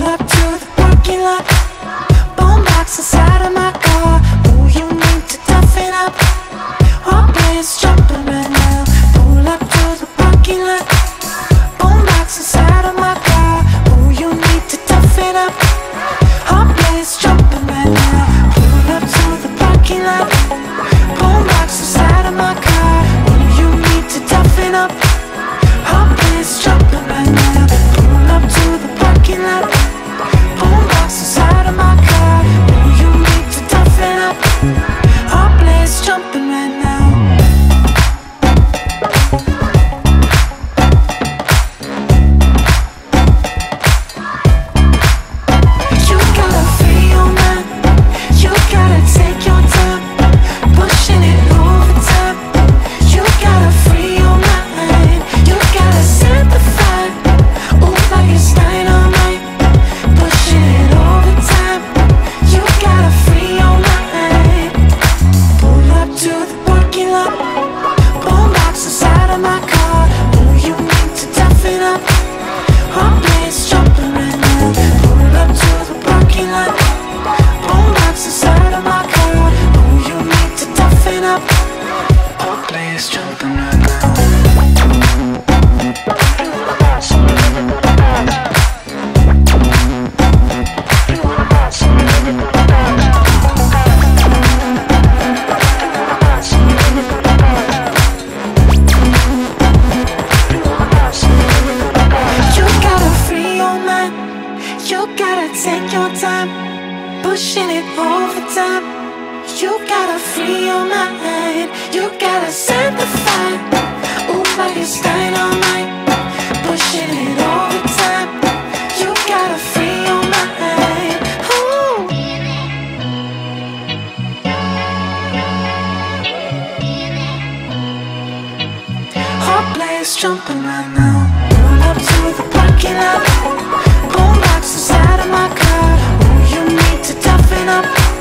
up to the parking lot. Boombox inside of my car. Ooh, you need to toughen up. Our place jumping right now. Pull up to the parking lot. Boombox inside of my car. Ooh, you need to toughen up. Our place jumping right now. Pull up to the parking lot. Boombox inside of my car. Ooh, you need to toughen up. Our place jumping right now. Pull up to the parking lot. Boombox inside of my car. Ooh, you need to toughen up. Our place jumping right now. You gotta free your mind. You gotta take your time. Pushing it overtime. You gotta free your mind. You gotta set the fire. Ooh, like it's dynamite. Pushing it overtime. You gotta free your mind. Pull up to the parking lot. Boombox inside of my car. Ooh, you need to toughen up. Our place jumping right now. Pull up to the parking lot. Boombox inside of my car. Ooh, you need to toughen up. Our place jumping right now. You gotta free your mind. You gotta take your time. Pushing it overtime. You gotta free your mind. You gotta set the fire. Ooh, like it's dynamite. Pushing it overtime. You gotta free your mind. Ooh. Our place jumping right now. Pull up to the parking lot. Boombox inside of my car. Ooh, you need to toughen up.